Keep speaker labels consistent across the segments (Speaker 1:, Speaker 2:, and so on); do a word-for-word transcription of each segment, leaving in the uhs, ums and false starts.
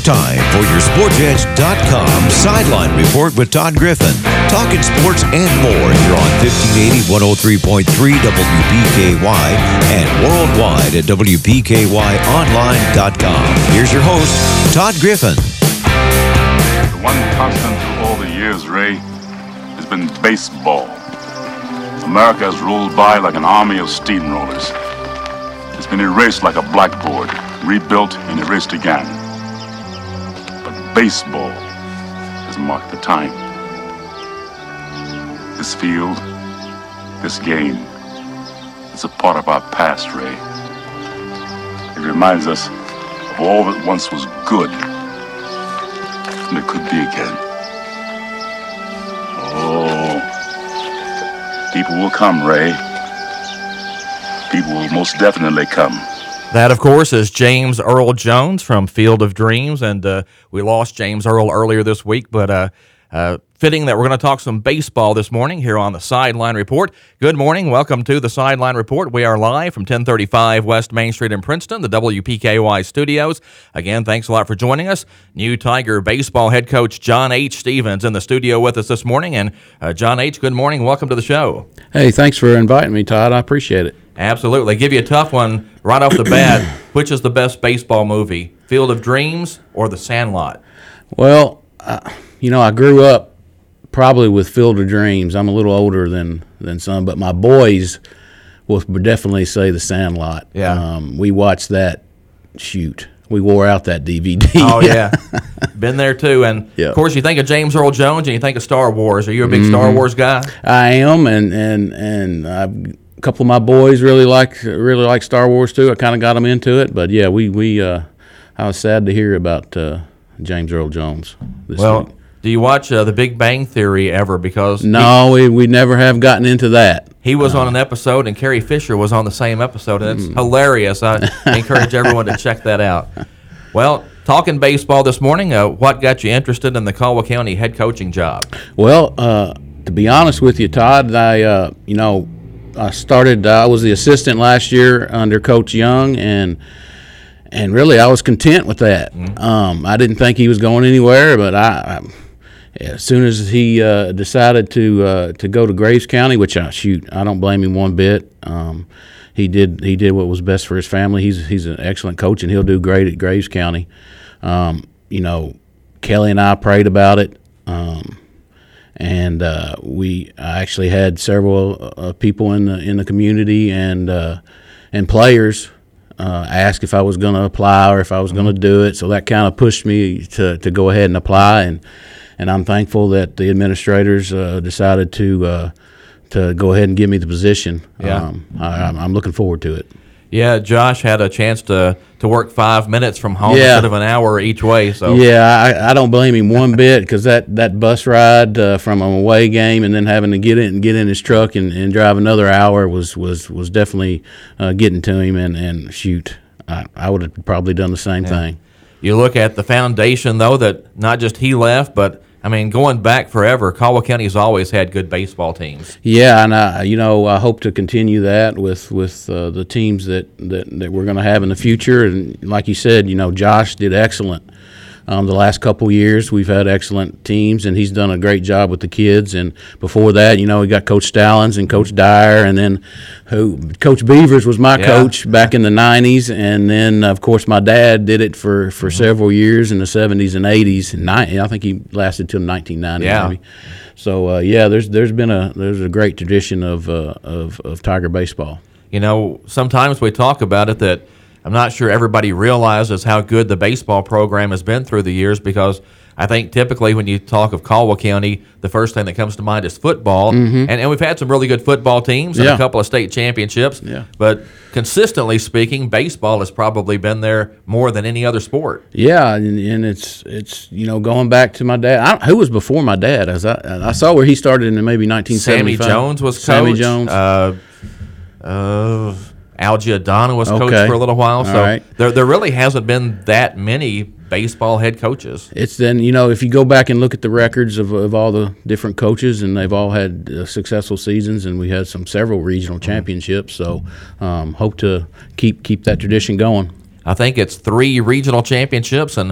Speaker 1: time for your Sports Edge dot com Sideline Report with Todd Griffin. Talking sports and more here on fifteen eighty, one oh three point three W P K Y and worldwide at W P K Y online dot com. Here's your host, Todd Griffin.
Speaker 2: The one constant through all the years, Ray, has been baseball. America has rolled by like an army of steamrollers. It's been erased like a blackboard, rebuilt and erased again. But baseball has marked the time. This field, this game, is a part of our past, Ray. It reminds us of all that once was good, and it could be again. Oh, people will come, Ray. People will most definitely come.
Speaker 3: That, of course, is James Earl Jones from Field of Dreams, and uh, we lost James Earl earlier this week, but uh, uh, fitting that we're going to talk some baseball this morning here on the Sideline Report. Good morning. Welcome to the Sideline Report. We are live from ten thirty-five West Main Street in Princeton, the W P K Y studios. Again, thanks a lot for joining us. New Tiger baseball head coach John H. Stevens in the studio with us this morning. And uh, John H., good morning. Welcome to the show.
Speaker 4: Hey, thanks for inviting me, Todd. I appreciate it.
Speaker 3: Absolutely. Give you a tough one right off the bat. Which is the best baseball movie, Field of Dreams or The Sandlot?
Speaker 4: Well, uh, you know, I grew up probably with Field of Dreams. I'm a little older than, than some, but my boys will definitely say The Sandlot.
Speaker 3: Yeah.
Speaker 4: Um, we watched that, shoot. We wore out that D V D.
Speaker 3: Oh, yeah. Been there, too. And,
Speaker 4: yeah.
Speaker 3: Of course, you think of James Earl Jones and you think of Star Wars. Are you a big mm-hmm. Star Wars guy?
Speaker 4: I am, and, and, and I've a couple of my boys really like really like Star Wars too. I kind of got them into it, but yeah, we we uh, I was sad to hear about uh, James Earl Jones this
Speaker 3: well,
Speaker 4: week.
Speaker 3: Do you watch uh, The Big Bang Theory ever? Because
Speaker 4: no, he, we we never have gotten into that.
Speaker 3: He was
Speaker 4: uh,
Speaker 3: on an episode, and Carrie Fisher was on the same episode, and it's mm. hilarious. I encourage everyone to check that out. Well, talking baseball this morning, uh, what got you interested in the Caldwell County head coaching job?
Speaker 4: Well, uh, to be honest with you, Todd, I uh, you know. I started. Uh, I was the assistant last year under Coach Young, and and really I was content with that. Mm-hmm. Um, I didn't think he was going anywhere, but I, I as soon as he uh, decided to uh, to go to Graves County, which I shoot, I don't blame him one bit. Um, he did he did what was best for his family. He's he's an excellent coach, and he'll do great at Graves County. Um, you know, Kelly and I prayed about it. Um, And uh, we I actually had several uh, people in the in the community and uh, and players uh, ask if I was going to apply or if I was going to do it. So that kind of pushed me to, to go ahead and apply. And and I'm thankful that the administrators uh, decided to uh, to go ahead and give me the position.
Speaker 3: Yeah.
Speaker 4: Um, I, I'm looking forward to it.
Speaker 3: Yeah, Josh had a chance to, to work five minutes from home
Speaker 4: yeah.
Speaker 3: instead of an hour each way. So
Speaker 4: yeah, I, I don't blame him one bit because that, that bus ride uh, from an away game and then having to get in get in his truck and, and drive another hour was was, was definitely uh, getting to him. And, and shoot, I, I would have probably done the same
Speaker 3: yeah.
Speaker 4: thing.
Speaker 3: You look at the foundation, though, that not just he left, but I mean, going back forever, Caldwell County has always had good baseball teams.
Speaker 4: Yeah, and I, you know, I hope to continue that with with uh, the teams that, that, that we're going to have in the future. And like you said, you know, Josh did excellent. Um, the last couple years, we've had excellent teams, and he's done a great job with the kids. And before that, you know, we got Coach Stallings and Coach Dyer, and then who Coach Beavers was my yeah. coach back in the nineties. And then, of course, my dad did it for, for mm-hmm. several years in the seventies and eighties. And I think he lasted till nineteen ninety.
Speaker 3: Yeah.
Speaker 4: Maybe. So uh, yeah, there's there's been a there's a great tradition of uh, of of Tiger baseball.
Speaker 3: You know, sometimes we talk about it that I'm not sure everybody realizes how good the baseball program has been through the years, because I think typically when you talk of Caldwell County, the first thing that comes to mind is football. Mm-hmm. And, and we've had some really good football teams and
Speaker 4: yeah.
Speaker 3: a couple of state championships.
Speaker 4: Yeah.
Speaker 3: But consistently speaking, baseball has probably been there more than any other sport.
Speaker 4: Yeah, and, and it's, it's you know, going back to my dad. I, who was before my dad? As I, I saw where he started in maybe nineteen seventy-five.
Speaker 3: Sammy Jones was coach.
Speaker 4: Sammy Jones.
Speaker 3: Uh, uh, Al Giordano was coach
Speaker 4: okay.
Speaker 3: for a little while. So
Speaker 4: right.
Speaker 3: there there really hasn't been that many baseball head coaches.
Speaker 4: It's then, you know, if you go back and look at the records of, of all the different coaches, and they've all had uh, successful seasons, and we had some several regional mm-hmm. championships. So um, hope to keep keep that tradition going.
Speaker 3: I think it's three regional championships and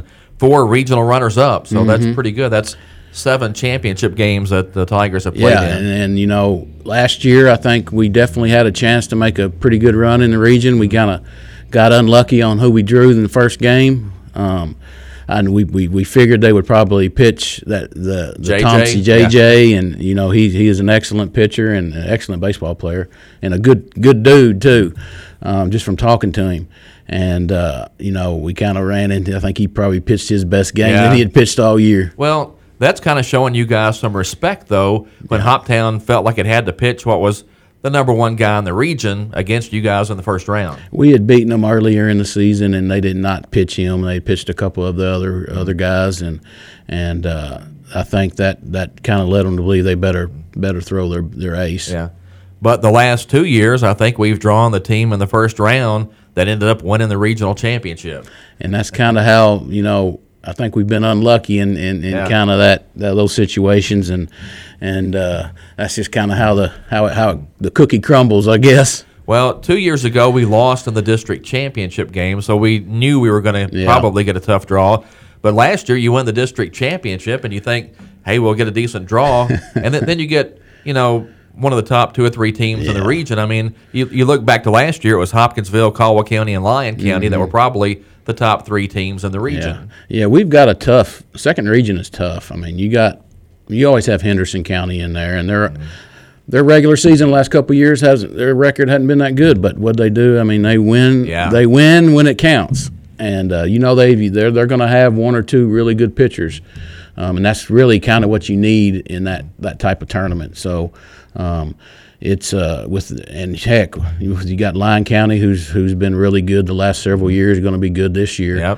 Speaker 3: four regional runners-up, so
Speaker 4: Mm-hmm.
Speaker 3: that's pretty good. That's seven championship games that the Tigers have played
Speaker 4: Yeah,
Speaker 3: in.
Speaker 4: and, and you know, last year I think we definitely had a chance to make a pretty good run in the region. We kind of got unlucky on who we drew in the first game. Um, and we, we, we figured they would probably pitch that the, the
Speaker 3: J J,
Speaker 4: Thompson J J, and you know he he is an excellent pitcher and an excellent baseball player and a good good dude too, um, just from talking to him. And uh, you know we kind of ran into I think he probably pitched his best game
Speaker 3: Yeah.
Speaker 4: that he had pitched all year.
Speaker 3: Well, that's kind of showing you guys some respect, though, when Hoptown felt like it had to pitch what was the number one guy in the region against you guys in the first round.
Speaker 4: We had beaten them earlier in the season, and they did not pitch him. They pitched a couple of the other other guys, and and uh, I think that, that kind of led them to believe they better better throw their, their ace.
Speaker 3: Yeah. But the last two years, I think we've drawn the team in the first round that ended up winning the regional championship.
Speaker 4: And that's kind of how, you know, I think we've been unlucky in, in, in
Speaker 3: Yeah.
Speaker 4: kind of that, that those situations, and and uh, that's just kind of how the how it, how it, the cookie crumbles, I guess.
Speaker 3: Well, two years ago, we lost in the district championship game, so we knew we were going to
Speaker 4: Yeah.
Speaker 3: probably get a tough draw. But last year, you win the district championship, and you think, hey, we'll get a decent draw. And then, then you get, you know, one of the top two or three teams in the
Speaker 4: Yeah.
Speaker 3: region. I mean, you, you look back to last year, it was Hopkinsville, Caldwell County, and Lyon County that were probably the top three teams in the
Speaker 4: Yeah,
Speaker 3: region.
Speaker 4: yeah, we've got a tough second region is tough. I mean, you got you always have Henderson County in there, and their their regular season the last couple of years has their record hadn't been that good. But what they do, I mean, they win.
Speaker 3: Yeah.
Speaker 4: They win when it counts, and uh, you know they they're they're going to have one or two really good pitchers, um, and that's really kind of what you need in that that type of tournament. So. Um, It's uh, with and heck, you, you got Lyon County, who's who's been really good the last several years, going to be good this year.
Speaker 3: Yep.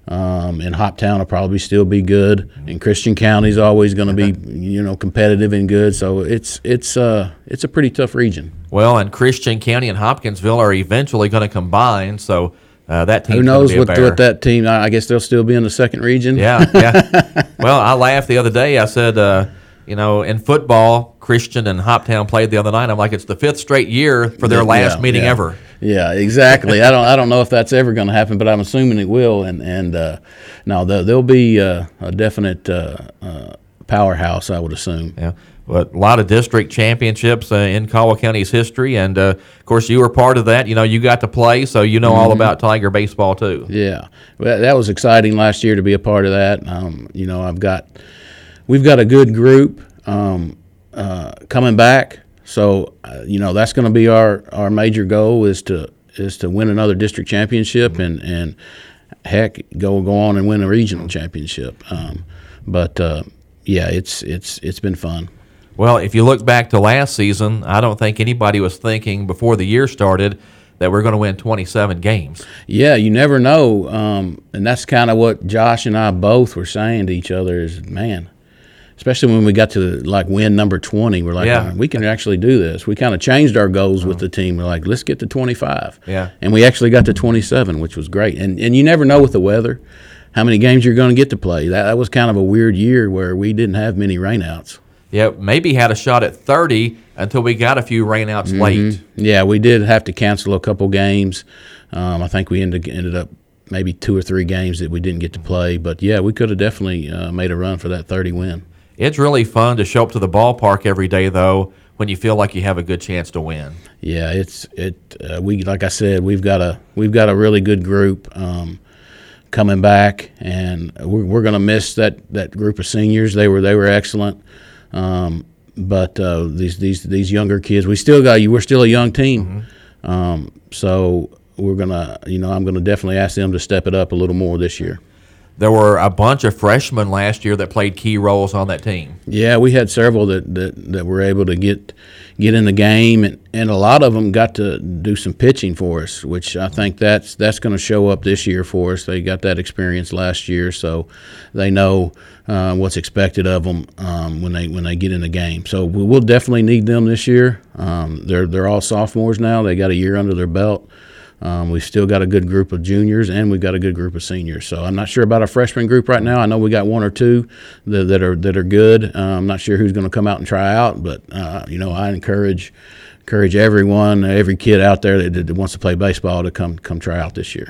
Speaker 4: Um, and Hoptown will probably still be good, and Christian County's always going to be, you know, competitive and good. So it's it's uh it's a pretty tough region.
Speaker 3: Well, and Christian County and Hopkinsville are eventually going to combine, so uh, that team.
Speaker 4: Who knows what what that team? I I guess they'll still be in the second region.
Speaker 3: Yeah, yeah. Well, I laughed the other day. I said, uh, you know, in football, Christian and Hoptown played the other night. I'm like, it's the fifth straight year for their last
Speaker 4: Yeah,
Speaker 3: meeting
Speaker 4: yeah.
Speaker 3: ever.
Speaker 4: Yeah, exactly. I don't I don't know if that's ever going to happen, but I'm assuming it will. And and uh, no, there- there'll be uh, a definite uh, uh, powerhouse, I would assume.
Speaker 3: Yeah. But a lot of district championships uh, in Caldwell County's history, and uh, of course you were part of that. You know, you got to play, so you know all about Tiger baseball too.
Speaker 4: Yeah, well, that was exciting last year to be a part of that. Um, you know, I've got, we've got a good group um, uh, coming back. So, uh, you know, that's going to be our, our major goal is to is to win another district championship and, and heck, go go on and win a regional championship. Um, but uh, yeah, it's it's it's been fun.
Speaker 3: Well, if you look back to last season, I don't think anybody was thinking before the year started that we're going to win twenty-seven games.
Speaker 4: Yeah, you never know, um, and that's kind of what Josh and I both were saying to each other is, man, especially when we got to like win number twenty, we're like,
Speaker 3: Yeah.
Speaker 4: oh, we can actually do this. We kind of changed our goals with the team. We're like, let's get to twenty-five.
Speaker 3: Yeah.
Speaker 4: And we actually got to twenty-seven, which was great. And and you never know with the weather how many games you're going to get to play. That, that was kind of a weird year where we didn't have many rainouts.
Speaker 3: Yeah, maybe had a shot at thirty until we got a few rainouts late.
Speaker 4: Yeah, we did have to cancel a couple games. Um, I think we ended ended up maybe two or three games that we didn't get to play. But yeah, we could have definitely uh, made a run for that thirty win.
Speaker 3: It's really fun to show up to the ballpark every day, though, when you feel like you have a good chance to win.
Speaker 4: Yeah, it's it. Uh, we like I said, we've got a we've got a really good group um, coming back, and we're, we're going to miss that, that group of seniors. They were they were excellent, um, but uh, these these these younger kids, we still got you. We're still a young team,
Speaker 3: Mm-hmm.
Speaker 4: um, so we're gonna you know I'm going to definitely ask them to step it up a little more this year.
Speaker 3: There were a bunch of freshmen last year that played key roles on that team.
Speaker 4: Yeah, we had several that, that, that were able to get get in the game, and, and a lot of them got to do some pitching for us, which I think that's that's going to show up this year for us. They got that experience last year, so they know uh, what's expected of them um, when they when they get in the game. So we will definitely need them this year. Um, they're they're all sophomores now. They got a year under their belt. Um, we've still got a good group of juniors, and we've got a good group of seniors. So I'm not sure about our freshman group right now. I know we got one or two that, that are that are good. Uh, I'm not sure who's going to come out and try out, but uh, you know, I encourage encourage everyone, every kid out there that, that wants to play baseball to come come try out this year.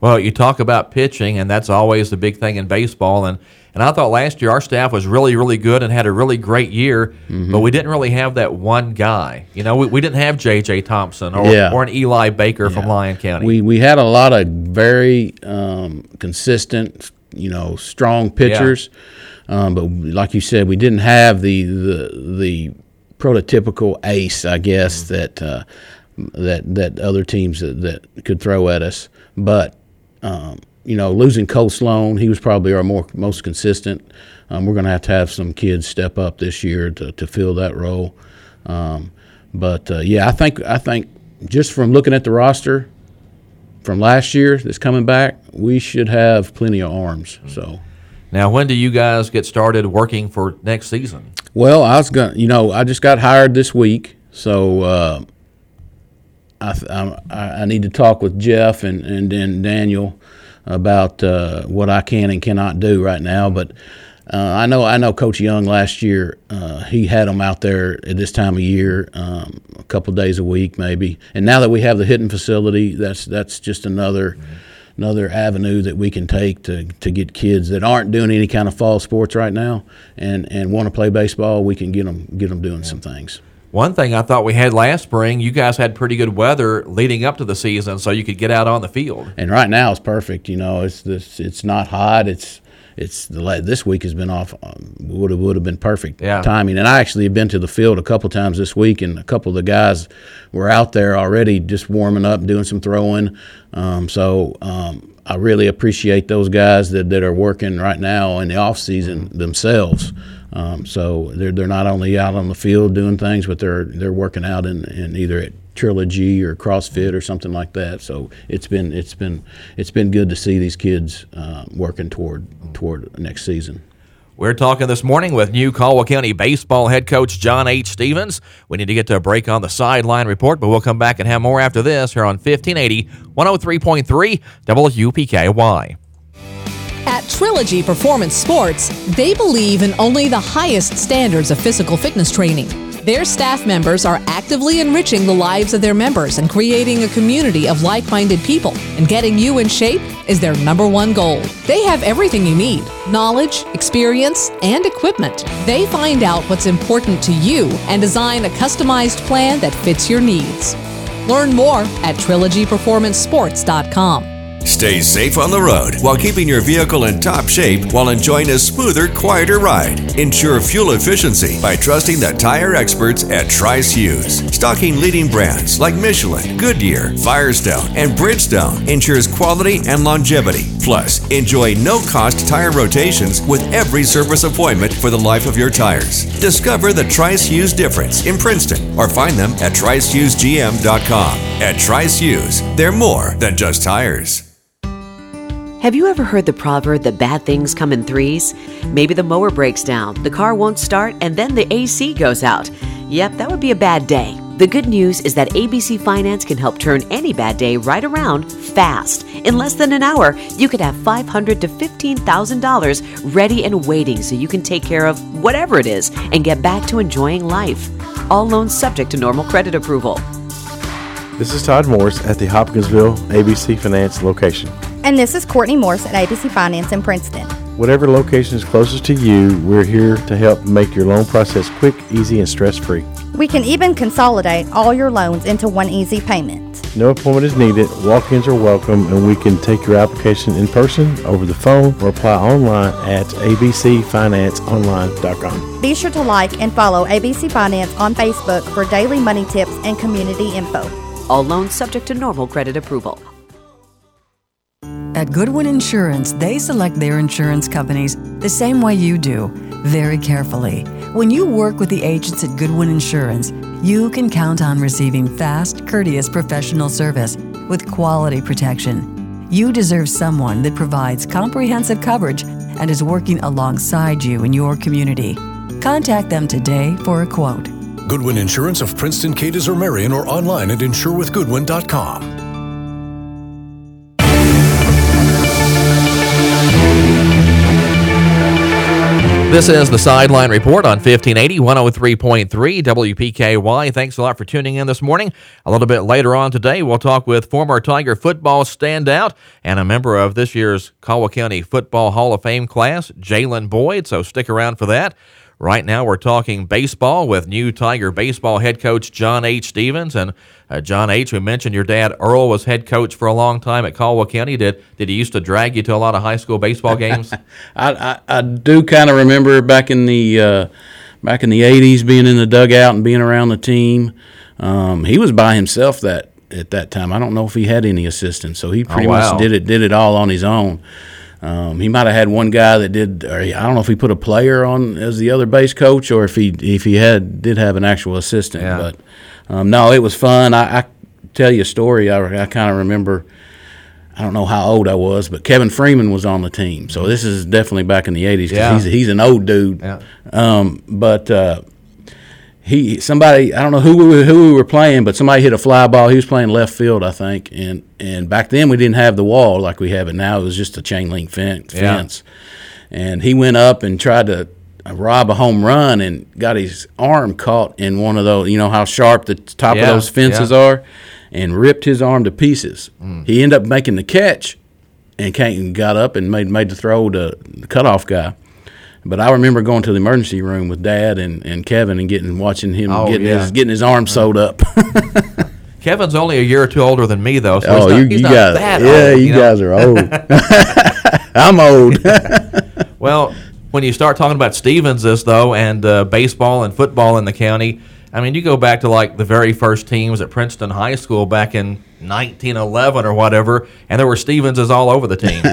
Speaker 3: Well, you talk about pitching, and that's always the big thing in baseball. And, and I thought last year our staff was really, really good and had a really great year, mm-hmm. but we didn't really have that one guy. You know, we, we didn't have J J. Thompson or, yeah. or an Eli Baker yeah. from Lyon County.
Speaker 4: We we had a lot of very um, consistent, you know, strong pitchers. Yeah. Um, but like you said, we didn't have the the, the prototypical ace, I guess, mm-hmm. that uh, that that other teams that, that could throw at us. But Um, you know, losing Cole Sloan, he was probably our more most consistent. Um, we're going to have to have some kids step up this year to, to fill that role. Um, but uh, yeah, I think I think just from looking at the roster from last year that's coming back, we should have plenty of arms. So
Speaker 3: now, when do you guys get started working for next season?
Speaker 4: Well, I was going, you know, I just got hired this week, so. Uh, I, I, I need to talk with Jeff and, and then Daniel about uh, what I can and cannot do right now. But uh, I know I know Coach Young last year, uh, he had them out there at this time of year, um, a couple days a week maybe. And now that we have the hitting facility, that's that's just another mm-hmm. another avenue that we can take to, to get kids that aren't doing any kind of fall sports right now and, and want to play baseball. We can get them get them doing yeah. some things.
Speaker 3: One thing I thought we had last spring, you guys had pretty good weather leading up to the season, so you could get out on the field.
Speaker 4: And right now it's perfect. You know, it's this, it's not hot. It's it's the this week has been off. Um, would have would have been perfect
Speaker 3: yeah.
Speaker 4: timing. And I actually have been to the field a couple times this week, and a couple of the guys were out there already, just warming up, doing some throwing. Um, so um, I really appreciate those guys that, that are working right now in the off season themselves. Um, so they're they're not only out on the field doing things, but they're they're working out in, in either at Trilogy or CrossFit or something like that. So it's been it's been it's been good to see these kids uh, working toward toward next season.
Speaker 3: We're talking this morning with new Caldwell County baseball head coach John H. Stevens. We need to get to a break on the Sideline Report, but we'll come back and have more after this here on fifteen eighty, one oh three point three W U P K Y.
Speaker 5: At Trilogy Performance Sports, they believe in only the highest standards of physical fitness training. Their staff members are actively enriching the lives of their members and creating a community of like-minded people. And getting you in shape is their number one goal. They have everything you need: knowledge, experience, and equipment. They find out what's important to you and design a customized plan that fits your needs. Learn more at trilogy performance sports dot com.
Speaker 6: Stay safe on the road while keeping your vehicle in top shape while enjoying a smoother, quieter ride. Ensure fuel efficiency by trusting the tire experts at Tri-Hughes. Stocking leading brands like Michelin, Goodyear, Firestone, and Bridgestone ensures quality and longevity. Plus, enjoy no-cost tire rotations with every service appointment for the life of your tires. Discover the Tri-Hughes difference in Princeton or find them at tri hughes g m dot com. At Tri-Hughes, they're more than just tires.
Speaker 7: Have you ever heard the proverb that bad things come in threes? Maybe the mower breaks down, the car won't start, and then the A C goes out. Yep, that would be a bad day. The good news is that A B C Finance can help turn any bad day right around fast. In less than an hour, you could have five hundred thousand to fifteen thousand dollars ready and waiting so you can take care of whatever it is and get back to enjoying life. All loans subject to normal credit approval.
Speaker 8: This is Todd Morris at the Hopkinsville A B C Finance location.
Speaker 9: And this is Courtney Morris at A B C Finance in Princeton.
Speaker 8: Whatever location is closest to you, we're here to help make your loan process quick, easy, and stress-free.
Speaker 9: We can even consolidate all your loans into one easy payment.
Speaker 8: No appointment is needed, walk-ins are welcome, and we can take your application in person, over the phone, or apply online at a b c finance online dot com.
Speaker 9: Be sure to like and follow A B C Finance on Facebook for daily money tips and community info.
Speaker 7: All loans subject to normal credit approval.
Speaker 10: At Goodwin Insurance, they select their insurance companies the same way you do, very carefully. When you work with the agents at Goodwin Insurance, you can count on receiving fast, courteous professional service with quality protection. You deserve someone that provides comprehensive coverage and is working alongside you in your community. Contact them today for a quote.
Speaker 11: Goodwin Insurance of Princeton, Cadiz, or Marion, or online at insure with goodwin dot com.
Speaker 3: This is the Sideline Report on fifteen eighty, one oh three point three W P K Y. Thanks a lot for tuning in this morning. A little bit later on today, we'll talk with former Tiger football standout and a member of this year's Caldwell County Football Hall of Fame class, Jalen Boyd, so stick around for that. Right now, we're talking baseball with new Tiger baseball head coach John H. Stevens. And uh, John H., we mentioned your dad, Earl, was head coach for a long time at Caldwell County. Did did he used to drag you to a lot of high school baseball games?
Speaker 4: I, I, I do kind of remember back in the uh, back in the eighties being in the dugout and being around the team. Um, he was by himself that at that time. I don't know if he had any assistants, so he pretty
Speaker 3: oh, wow.
Speaker 4: much did it did it all on his own. Um, he might have had one guy that did, or I don't know if he put a player on as the other base coach, or if he if he had did have an actual assistant.
Speaker 3: Yeah.
Speaker 4: But um, no, it was fun. I, I tell you a story. I, I kind of remember. I don't know how old I was, but Kevin Freeman was on the team. So this is definitely back in the eighties because
Speaker 3: Yeah.
Speaker 4: he's he's an old dude.
Speaker 3: Yeah.
Speaker 4: Um, but uh, he somebody I don't know who we were, who we were playing, but somebody hit a fly ball. He was playing left field, I think, and and back then we didn't have the wall like we have it now. It was just a chain link fence.
Speaker 3: Yeah.
Speaker 4: fence. And he went up and tried to rob a home run and got his arm caught in one of those. You know how sharp the top
Speaker 3: Yeah,
Speaker 4: of those fences
Speaker 3: yeah.
Speaker 4: are, and ripped his arm to pieces.
Speaker 3: Mm.
Speaker 4: He ended up making the catch, and came, got up and made made the throw to the cutoff guy. But I remember going to the emergency room with Dad and, and Kevin and getting watching him
Speaker 3: Oh,
Speaker 4: getting
Speaker 3: yeah.
Speaker 4: his getting his arm sewed up.
Speaker 3: Kevin's only a year or two older than me, though, so
Speaker 4: oh,
Speaker 3: he's not,
Speaker 4: you,
Speaker 3: he's
Speaker 4: you
Speaker 3: not
Speaker 4: guys,
Speaker 3: that
Speaker 4: yeah,
Speaker 3: old.
Speaker 4: you,
Speaker 3: You know?
Speaker 4: guys are old. I'm old.
Speaker 3: Well, when you start talking about Stevens's, though, and uh, baseball and football in the county, I mean, you go back to, like, the very first teams at Princeton High School back in nineteen eleven or whatever, and there were Stevens's all over the team.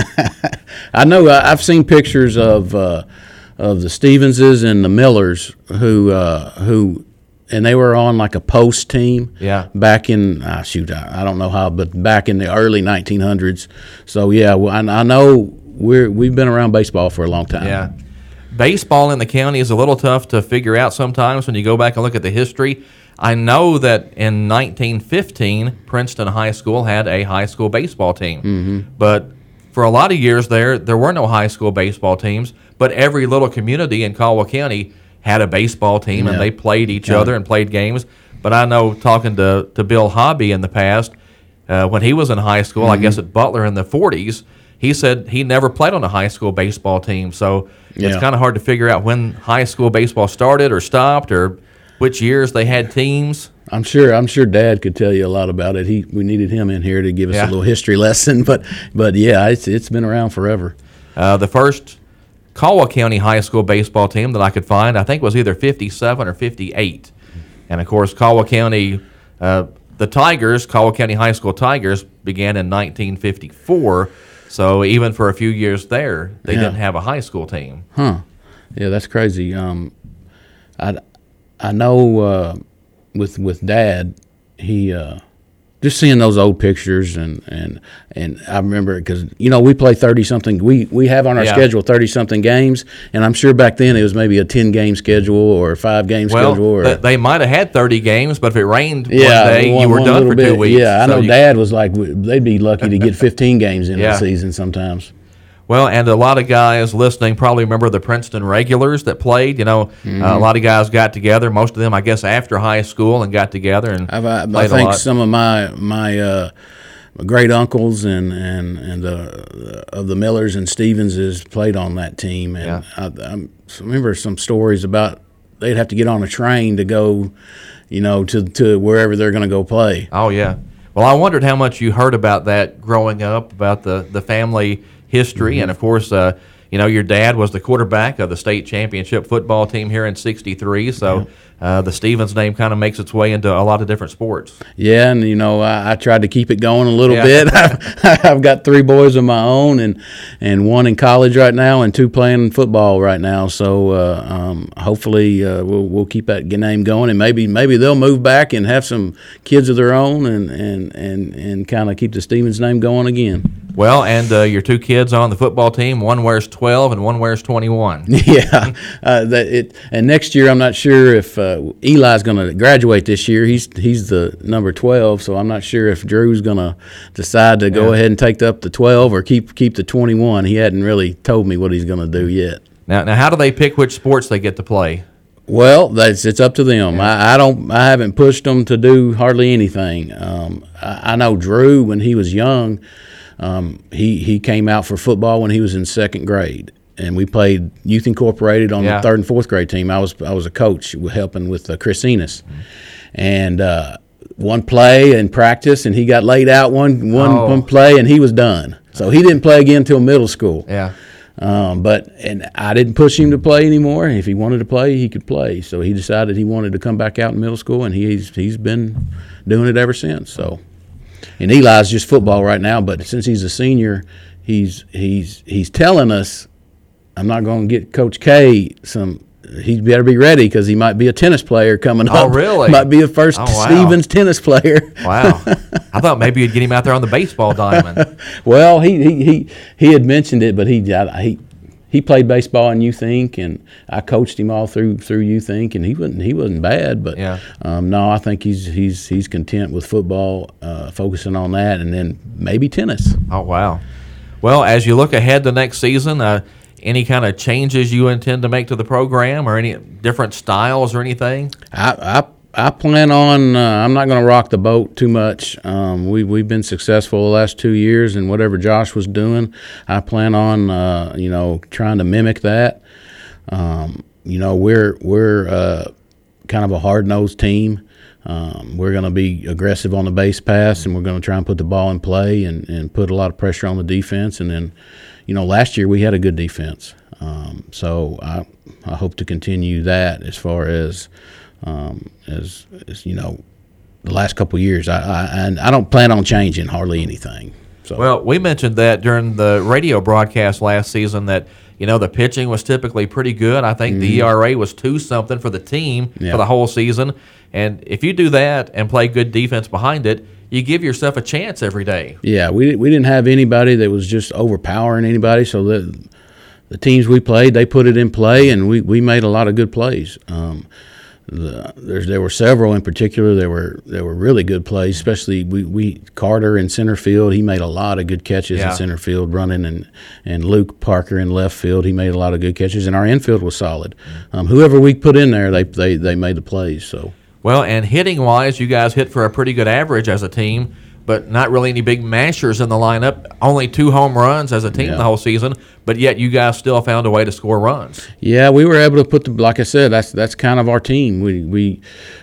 Speaker 4: I know. I, I've seen pictures of uh, of the Stevenses and the Millers who uh, who, and they were on like a post team.
Speaker 3: Yeah.
Speaker 4: Back in ah, shoot, I, I don't know how, but back in the early nineteen hundreds. So yeah, well, I, I know we're we've been around baseball for a long time.
Speaker 3: Yeah. Baseball in the county is a little tough to figure out sometimes when you go back and look at the history. I know that in nineteen fifteen, Princeton High School had a high school baseball team.
Speaker 4: Mm-hmm.
Speaker 3: But for a lot of years there, there were no high school baseball teams, but every little community in Caldwell County had a baseball team,
Speaker 4: Yeah.
Speaker 3: and they played each
Speaker 4: Yeah.
Speaker 3: other and played games. But I know, talking to, to Bill Hobby in the past, uh, when he was in high school, I
Speaker 4: Mhm.
Speaker 3: guess at Butler in the forties, he said he never played on a high school baseball team. So it's
Speaker 4: Yeah.
Speaker 3: kind of hard to figure out when high school baseball started or stopped, or which years they had teams.
Speaker 4: I'm sure. I'm sure Dad could tell you a lot about it. He we needed him in here to give us
Speaker 3: Yeah.
Speaker 4: a little history lesson. But but yeah, it's it's been around forever.
Speaker 3: Uh, the first Caldwell County high school baseball team that I could find, I think, was either fifty-seven or fifty-eight. And, of course, Caldwell County, uh, the Tigers, Caldwell County High School Tigers, began in nineteen fifty-four. So even for a few years there, they
Speaker 4: Yeah.
Speaker 3: didn't have a high school team.
Speaker 4: Huh? Yeah, that's crazy. Um, I I know uh, with with Dad, he uh, just seeing those old pictures and and and I remember because you know we play thirty something. We we have on our
Speaker 3: Yeah.
Speaker 4: schedule thirty something games, and I'm sure back then it was maybe a ten game schedule or a five game
Speaker 3: Well,
Speaker 4: schedule. Or,
Speaker 3: th- they might have had thirty games, but if it rained
Speaker 4: yeah,
Speaker 3: one day,
Speaker 4: one-
Speaker 3: you were
Speaker 4: one
Speaker 3: done
Speaker 4: little
Speaker 3: for two
Speaker 4: bit.
Speaker 3: weeks.
Speaker 4: Yeah, I
Speaker 3: So
Speaker 4: know.
Speaker 3: you-
Speaker 4: Dad was like, w- they'd be lucky to get fifteen games in
Speaker 3: Yeah.
Speaker 4: the season sometimes.
Speaker 3: Well, and a lot of guys listening probably remember the Princeton regulars that played. You know,
Speaker 4: Mhm.
Speaker 3: uh, a lot of guys got together. Most of them, I guess, after high school and got together and
Speaker 4: I've, I, I
Speaker 3: played a
Speaker 4: think
Speaker 3: lot.
Speaker 4: some of my my uh, great uncles and and and uh, of the Millers and Stevenses played on that team, and
Speaker 3: Yeah.
Speaker 4: I, I remember some stories about they'd have to get on a train to go, you know, to to wherever they're going to go play.
Speaker 3: Oh yeah. Well, I wondered how much you heard about that growing up, about the the family history,
Speaker 4: Mhm.
Speaker 3: and of course, uh, you know, your dad was the quarterback of the state championship football team here in sixty-three, so uh, the Stevens name kind of makes its way into a lot of different sports.
Speaker 4: Yeah, and you know, I, I tried to keep it going a little
Speaker 3: Yeah.
Speaker 4: bit. I've, I've got three boys of my own, and and one in college right now, and two playing football right now. So uh, um, hopefully uh, we'll we'll keep that name going, and maybe maybe they'll move back and have some kids of their own, and and and, and kind of keep the Stevens name going again.
Speaker 3: Well, and uh, your two kids on the football team, one wears twelve and one wears twenty-one.
Speaker 4: Yeah, uh, that it. And next year, I'm not sure if uh, Eli's going to graduate this year. He's he's the number twelve, so I'm not sure if Drew's going to decide to go
Speaker 3: Yeah.
Speaker 4: ahead and take up the twelve or keep keep the twenty-one. He hadn't really told me what he's going to do yet.
Speaker 3: Now, now, how do they pick which sports they get to play?
Speaker 4: Well, that's it's up to them. Yeah. I, I don't. I haven't pushed them to do hardly anything. Um, I, I know Drew, when he was young, um, he he came out for football when he was in second grade, and we played Youth Incorporated on yeah. the third and fourth grade team. I was I was a coach helping with uh, Chris Enos, mm-hmm. and uh, one play in practice, and he got laid out one one, oh. one play, and he was done. So he didn't play again until middle school.
Speaker 3: Yeah.
Speaker 4: Um, but and I didn't push him to play anymore. If he wanted to play, he could play. So he decided he wanted to come back out in middle school, and he's he's been doing it ever since. So, and Eli's just football right now. But since he's a senior, he's he's he's telling us, I'm not going to get Coach K some. He better be ready because he might be a tennis player coming
Speaker 3: oh,
Speaker 4: up.
Speaker 3: Oh, really?
Speaker 4: Might be a first
Speaker 3: oh, wow.
Speaker 4: Stevens tennis player.
Speaker 3: Wow. I thought maybe you'd get him out there on the baseball diamond.
Speaker 4: Well, he, he he he had mentioned it, but he I, he he played baseball in Youth Incorporated, and I coached him all through through Youth Incorporated, and he wasn't he wasn't bad. But
Speaker 3: yeah.
Speaker 4: um, no, I think he's he's he's content with football, uh, focusing on that, and then maybe tennis.
Speaker 3: Oh, wow. Well, as you look ahead to next season, uh, any kind of changes you intend to make to the program, or any different styles or anything?
Speaker 4: I I, I plan on. Uh, I'm not going to rock the boat too much. Um, we we've been successful the last two years, and whatever Josh was doing, I plan on uh, you know trying to mimic that. Um, you know we're we're uh, kind of a hard-nosed team. Um, we're going to be aggressive on the base pass, and we're going to try and put the ball in play and, and put a lot of pressure on the defense, and then. You know, last year we had a good defense, um, so I I hope to continue that as far as um, as, as you know the last couple of years. I, I and I don't plan on changing hardly anything. So.
Speaker 3: Well, we mentioned that during the radio broadcast last season that you know the pitching was typically pretty good. I think mm-hmm. the E R A was two something for the team yeah. for the whole season, and if you do that and play good defense behind it, you give yourself a chance every day.
Speaker 4: Yeah, we we didn't have anybody that was just overpowering anybody. So the the teams we played, they put it in play, and we, we made a lot of good plays. Um, the, there's there were several in particular that were that were really good plays. Especially we, we Carter in center field, he made a lot of good catches yeah. in center field running, and and Luke Parker in left field, he made a lot of good catches, and our infield was solid. Um, whoever we put in there, they they they made the plays. So.
Speaker 3: Well, and hitting-wise, you guys hit for a pretty good average as a team, but not really any big mashers in the lineup. Only two home runs as a team yeah. the whole season, but yet you guys still found a way to score runs.
Speaker 4: Yeah, we were able to put the. Like I said, that's that's kind of our team. We we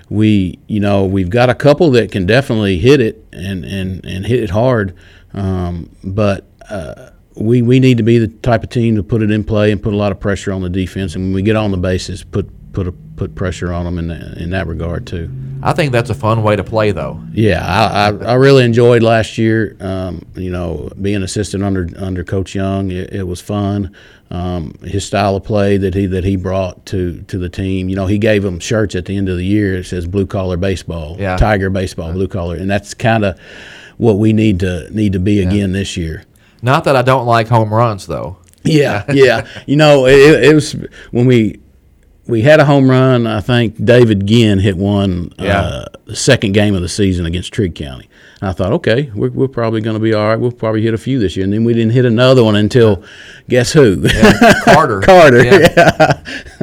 Speaker 4: we you know we've got a couple that can definitely hit it and and, and hit it hard, um, but. Uh, We we need to be the type of team to put it in play and put a lot of pressure on the defense, and when we get on the bases, put put a, put pressure on them in the, in that regard too.
Speaker 3: I think that's a fun way to play, though.
Speaker 4: Yeah, I I, I really enjoyed last year. Um, you know, being assistant under under Coach Young, it, it was fun. Um, his style of play that he that he brought to to the team. You know, he gave them shirts at the end of the year. It says blue collar baseball,
Speaker 3: yeah.
Speaker 4: Tiger baseball, blue collar, and that's kind of what we need to need to be yeah. again this year.
Speaker 3: Not that I don't like home runs, though.
Speaker 4: Yeah, yeah. You know, it, it was when we we had a home run. I think David Ginn hit one
Speaker 3: yeah.
Speaker 4: uh, the second game of the season against Trigg County. And I thought, okay, we're, we're probably going to be all right. We'll probably hit a few this year. And then we didn't hit another one until, guess who?
Speaker 3: Yeah, Carter.
Speaker 4: Carter,
Speaker 3: yeah.
Speaker 4: yeah.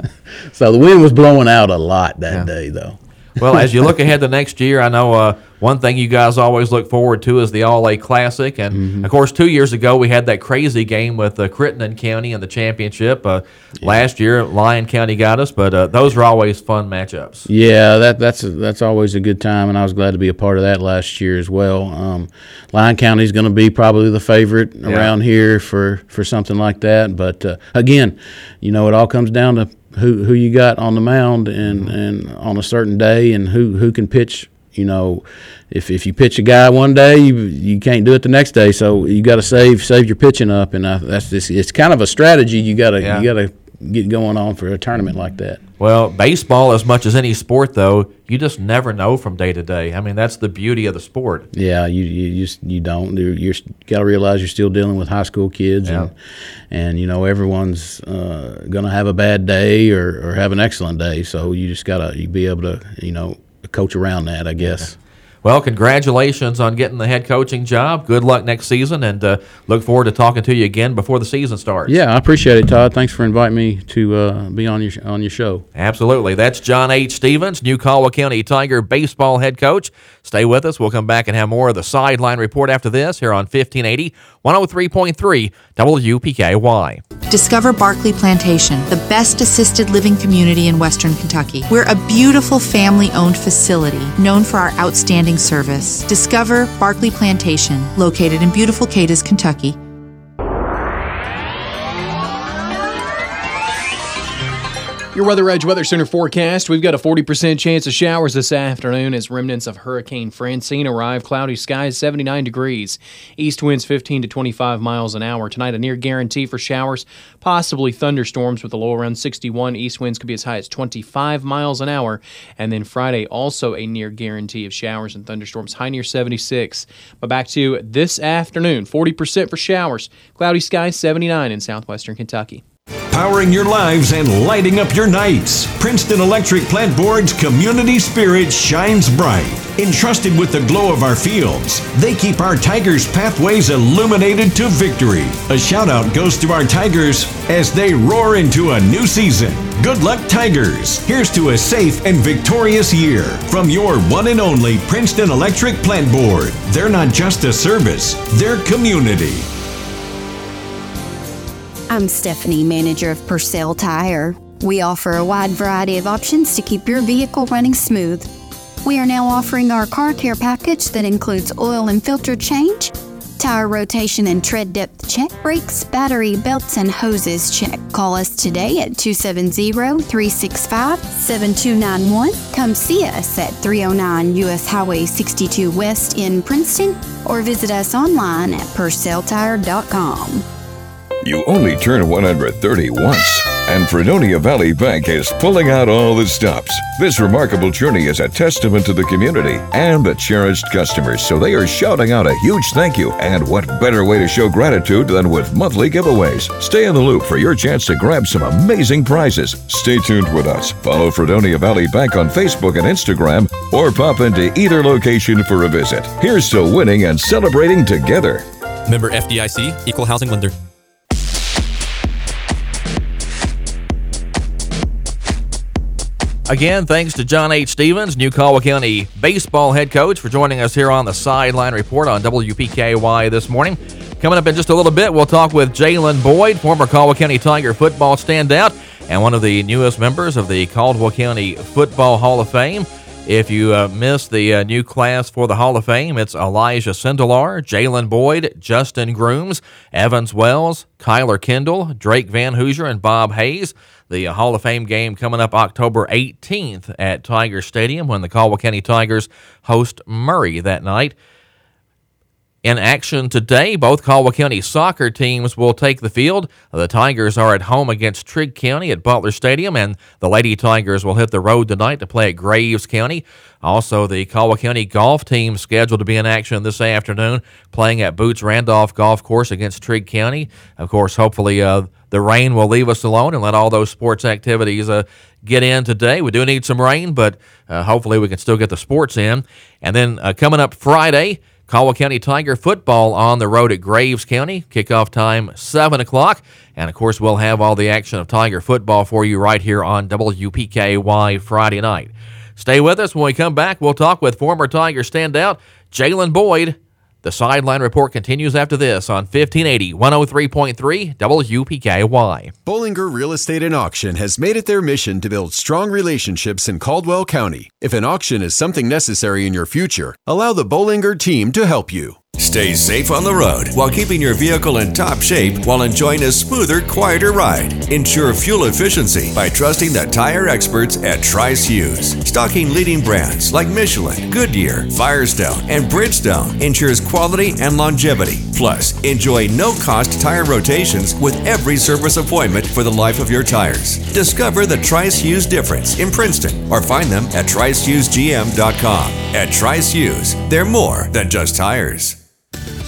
Speaker 4: So the wind was blowing out a lot that
Speaker 3: yeah.
Speaker 4: day, though.
Speaker 3: Well, as you look ahead to next year, I know uh, one thing you guys always look forward to is the All-A Classic. And, mm-hmm. of course, two years ago we had that crazy game with uh, Crittenden County in the championship. Uh, yeah. Last year, Lyon County got us, but uh, those are always fun matchups.
Speaker 4: Yeah, that, that's a, that's always a good time, and I was glad to be a part of that last year as well. Um, Lyon County is going to be probably the favorite yeah. around here for, for something like that. But, uh, again, you know, it all comes down to who who you got on the mound and, and on a certain day, and who, who can pitch. You know, if if you pitch a guy one day, you you can't do it the next day. So you got to save save your pitching up, and I, that's this. It's kind of a strategy you got to
Speaker 3: yeah.
Speaker 4: you got to get going on for a tournament like that.
Speaker 3: Well, baseball, as much as any sport, though, you just never know from day to day. I mean, that's the beauty of the sport.
Speaker 4: Yeah, you you just you don't. You're, you're got to realize you're still dealing with high school kids,
Speaker 3: yeah.
Speaker 4: and and you know everyone's uh, gonna have a bad day or, or have an excellent day. So you just gotta you be able to you know coach around that, I guess.
Speaker 3: Well, congratulations on getting the head coaching job. Good luck next season, and uh, look forward to talking to you again before the season starts.
Speaker 4: Yeah, I appreciate it, Todd. Thanks for inviting me to uh, be on your on your show.
Speaker 3: Absolutely. That's John H. Stevens, New Caldwell County Tiger baseball head coach. Stay with us. We'll come back and have more of the Sideline Report after this here on fifteen eighty, one oh three point three W P K Y.
Speaker 12: Discover Barclay Plantation, the best assisted living community in Western Kentucky. We're a beautiful family-owned facility known for our outstanding service. Discover Barclay Plantation, located in beautiful Cadiz, Kentucky.
Speaker 13: Your Weather Edge Weather Center forecast. We've got a forty percent chance of showers this afternoon as remnants of Hurricane Francine arrive. Cloudy skies, seventy-nine degrees. East winds fifteen to twenty-five miles an hour. Tonight, a near guarantee for showers, possibly thunderstorms with a low around sixty-one. East winds could be as high as twenty-five miles an hour. And then Friday, also a near guarantee of showers and thunderstorms, high near seventy-six. But back to this afternoon, forty percent for showers. Cloudy skies, seventy-nine in southwestern Kentucky.
Speaker 14: Powering your lives and lighting up your nights. Princeton Electric Plant Board's community spirit shines bright. Entrusted with the glow of our fields, they keep our Tigers' pathways illuminated to victory. A shout out goes to our Tigers as they roar into a new season. Good luck, Tigers. Here's to a safe and victorious year from your one and only Princeton Electric Plant Board. They're not just a service, they're community.
Speaker 15: I'm Stephanie, manager of Purcell Tire. We offer a wide variety of options to keep your vehicle running smooth. We are now offering our car care package that includes oil and filter change, tire rotation and tread depth check, brakes, battery, belts, and hoses check. Call us today at two seven zero, three six five, seven two nine one. Come see us at three oh nine U S Highway sixty-two West in Princeton, or visit us online at purcell tire dot com.
Speaker 16: You only turn one hundred thirty once, and Fredonia Valley Bank is pulling out all the stops. This remarkable journey is a testament to the community and the cherished customers, so they are shouting out a huge thank you. And what better way to show gratitude than with monthly giveaways? Stay in the loop for your chance to grab some amazing prizes. Stay tuned with us. Follow Fredonia Valley Bank on Facebook and Instagram, or pop into either location for a visit. Here's to winning and celebrating together.
Speaker 17: Member F D I C, Equal Housing Lender.
Speaker 3: Again, thanks to John H. Stevens, New Caldwell County baseball head coach, for joining us here on the Sideline Report on W P K Y this morning. Coming up in just a little bit, we'll talk with Jalen Boyd, former Caldwell County Tiger football standout and one of the newest members of the Caldwell County Football Hall of Fame. If you uh, missed the uh, new class for the Hall of Fame, it's Elijah Sindelar, Jalen Boyd, Justin Grooms, Evans Wells, Kyler Kendall, Drake Van Hoosier, and Bob Hayes. The uh, Hall of Fame game coming up October eighteenth at Tiger Stadium when the Caldwell County Tigers host Murray that night. In action today, both Caldwell County soccer teams will take the field. The Tigers are at home against Trigg County at Butler Stadium, and the Lady Tigers will hit the road tonight to play at Graves County. Also, the Caldwell County golf team scheduled to be in action this afternoon, playing at Boots Randolph Golf Course against Trigg County. Of course, hopefully uh, the rain will leave us alone and let all those sports activities uh, get in today. We do need some rain, but uh, hopefully we can still get the sports in. And then uh, coming up Friday, Caldwell County Tiger football on the road at Graves County. Kickoff time, seven o'clock. And, of course, we'll have all the action of Tiger football for you right here on W P K Y Friday night. Stay with us. When we come back, we'll talk with former Tiger standout Jalen Boyd. The Sideline Report continues after this on fifteen eighty, one oh three point three W P K Y.
Speaker 18: Bollinger Real Estate and Auction has made it their mission to build strong relationships in Caldwell County. If an auction is something necessary in your future, allow the Bollinger team to help you.
Speaker 6: Stay safe on the road while keeping your vehicle in top shape while enjoying a smoother, quieter ride. Ensure fuel efficiency by trusting the tire experts at Trice Hughes. Stocking leading brands like Michelin, Goodyear, Firestone, and Bridgestone ensures quality and longevity. Plus, enjoy no-cost tire rotations with every service appointment for the life of your tires. Discover the Trice Hughes difference in Princeton or find them at trice hughes g m dot com. At Trice Hughes, they're more than just tires.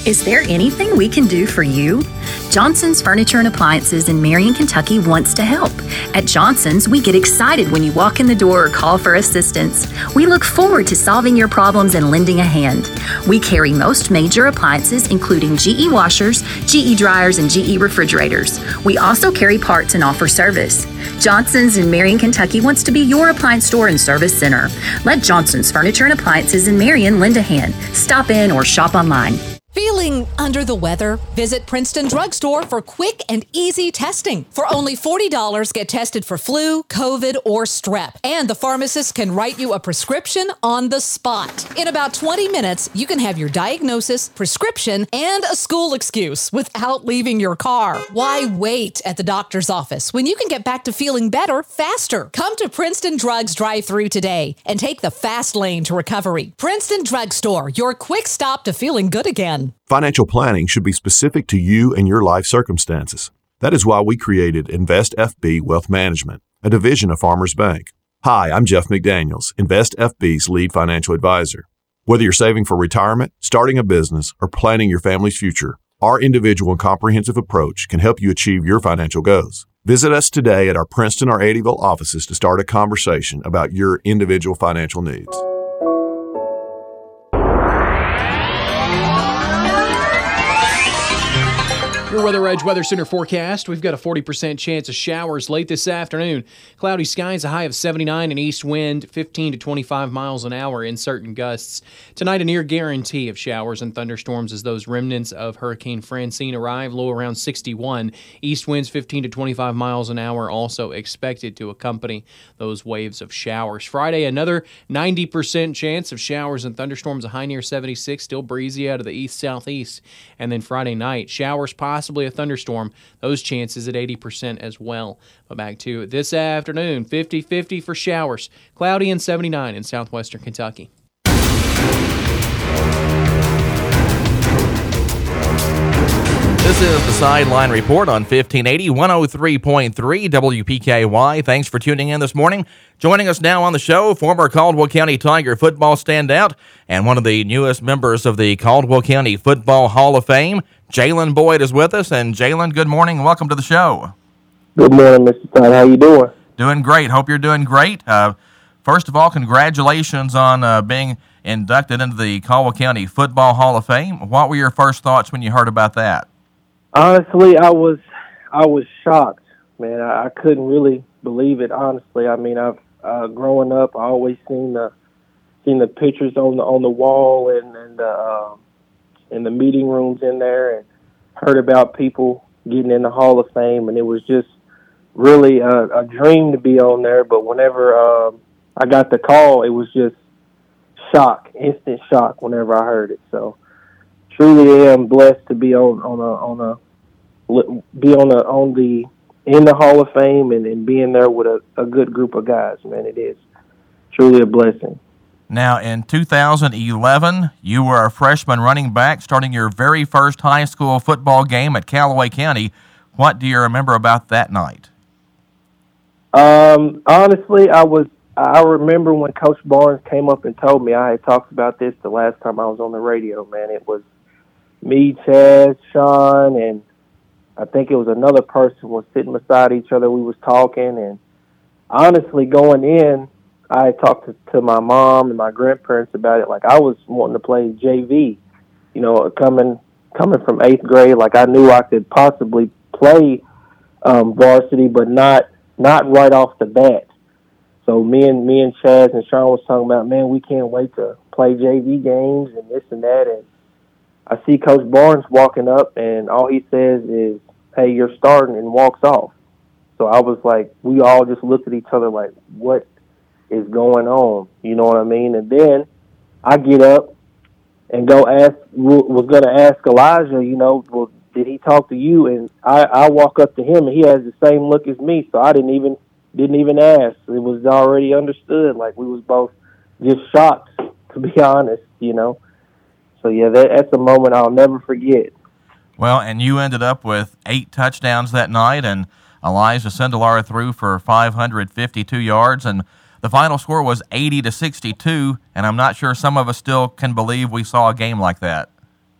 Speaker 19: Is there anything we can do for you? Johnson's Furniture and Appliances in Marion, Kentucky wants to help. At Johnson's, we get excited when you walk in the door or call for assistance. We look forward to solving your problems and lending a hand. We carry most major appliances, including G E washers, G E dryers, and G E refrigerators. We also carry parts and offer service. Johnson's in Marion, Kentucky wants to be your appliance store and service center. Let Johnson's Furniture and Appliances in Marion lend a hand. Stop in or shop online.
Speaker 5: Feeling under the weather? Visit Princeton Drugstore for quick and easy testing. For only forty dollars, get tested for flu, COVID, or strep. And the pharmacist can write you a prescription on the spot. In about twenty minutes, you can have your diagnosis, prescription, and a school excuse without leaving your car. Why wait at the doctor's office when you can get back to feeling better faster? Come to Princeton Drugs drive-thru today and take the fast lane to recovery. Princeton Drugstore, your quick stop to feeling good again.
Speaker 20: Financial planning should be specific to you and your life circumstances. That is why we created Invest F B Wealth Management, a division of Farmers Bank. Hi, I'm Jeff McDaniels, Invest F B's lead financial advisor. Whether you're saving for retirement, starting a business, or planning your family's future, our individual and comprehensive approach can help you achieve your financial goals. Visit us today at our Princeton or Eddyville offices to start a conversation about your individual financial needs.
Speaker 13: Your Weather Edge Weather Center forecast. We've got a forty percent chance of showers late this afternoon. Cloudy skies, a high of seventy-nine, and east wind fifteen to twenty-five miles an hour in certain gusts. Tonight, a near guarantee of showers and thunderstorms as those remnants of Hurricane Francine arrive, low around sixty-one. East winds fifteen to twenty-five miles an hour also expected to accompany those waves of showers. Friday, another ninety percent chance of showers and thunderstorms, a high near seventy-six, still breezy out of the east-southeast. And then Friday night, showers possible. Possibly a thunderstorm, those chances at eighty percent as well. But back to this afternoon, fifty fifty for showers, cloudy and seventy-nine in southwestern Kentucky.
Speaker 3: This is the Sideline Report on fifteen eighty, one oh three point three W P K Y. Thanks for tuning in this morning. Joining us now on the show, former Caldwell County Tiger football standout and one of the newest members of the Caldwell County Football Hall of Fame, Jalen Boyd is with us. And Jalen, good morning and welcome to the show.
Speaker 21: Good morning, Mister Todd. How you doing?
Speaker 3: Doing great. Hope you're doing great. Uh, first of all, congratulations on uh, being inducted into the Caldwell County Football Hall of Fame. What were your first thoughts when you heard about that?
Speaker 21: Honestly, I was I was shocked, man. I, I couldn't really believe it. Honestly, I mean, I've uh, growing up, I always seen the seen the pictures on the on the wall and and the uh, in the meeting rooms in there, and heard about people getting in the Hall of Fame, and it was just really a, a dream to be on there. But whenever uh, I got the call, it was just shock, instant shock. Whenever I heard it, so truly am blessed to be on on a on a be on the on the in the Hall of Fame and, and being there with a, a good group of guys, man. It is truly a blessing.
Speaker 3: Now, in two thousand eleven, you were a freshman running back starting your very first high school football game at Callaway County. What do you remember about that night?
Speaker 21: Um, honestly, I was I remember when Coach Barnes came up and told me. I had talked about this the last time I was on the radio, man. It was me, Chaz, Sean, and I think it was another person was sitting beside each other. We was talking, and honestly, going in, I had talked to, to my mom and my grandparents about it. Like, I was wanting to play J V, you know, coming coming from eighth grade. Like, I knew I could possibly play um, varsity, but not not right off the bat. So me and me and Chaz and Sean was talking about, man, we can't wait to play J V games and this and that. And I see Coach Barnes walking up, and all he says is, "Hey, you're starting," and walks off. So I was like, we all just looked at each other like, what is going on? You know what I mean? And then I get up and go ask, was going to ask Elijah, you know, well, did he talk to you? And I, I walk up to him, and he has the same look as me. So I didn't even didn't even ask. It was already understood. Like, we was both just shocked, to be honest, you know. So, yeah, that, that's a moment I'll never forget.
Speaker 3: Well, and you ended up with eight touchdowns that night, and Elijah Sindelar threw for five hundred fifty-two yards, and the final score was eighty to sixty-two, and I'm not sure some of us still can believe we saw a game like that.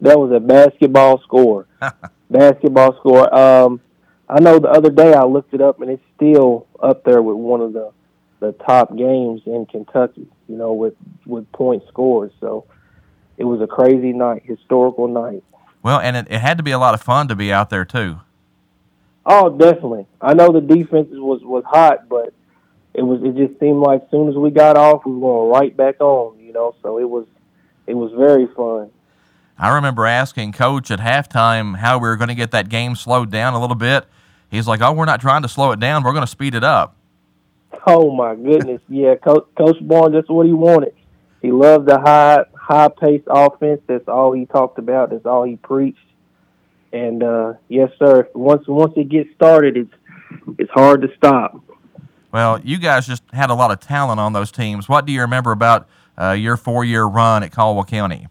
Speaker 21: that was a basketball score. Basketball score. Um, I know the other day I looked it up, and it's still up there with one of the, the top games in Kentucky, you know, with, with point scores. So it was a crazy night, historical night.
Speaker 3: Well, and it, it had to be a lot of fun to be out there, too.
Speaker 21: Oh, definitely. I know the defense was, was hot, but it was it just seemed like as soon as we got off, we were going right back on, you know, so it was it was very fun.
Speaker 3: I remember asking Coach at halftime how we were going to get that game slowed down a little bit. He's like, oh, we're not trying to slow it down. We're going to speed it up.
Speaker 21: Oh, my goodness. Yeah, Coach, Coach Barnes, that's what he wanted. He loved the high, high-paced offense. That's all he talked about. That's all he preached. And, uh, yes, sir, once once it gets started, it's it's hard to stop.
Speaker 3: Well, you guys just had a lot of talent on those teams. What do you remember about uh, your four-year run at Caldwell County?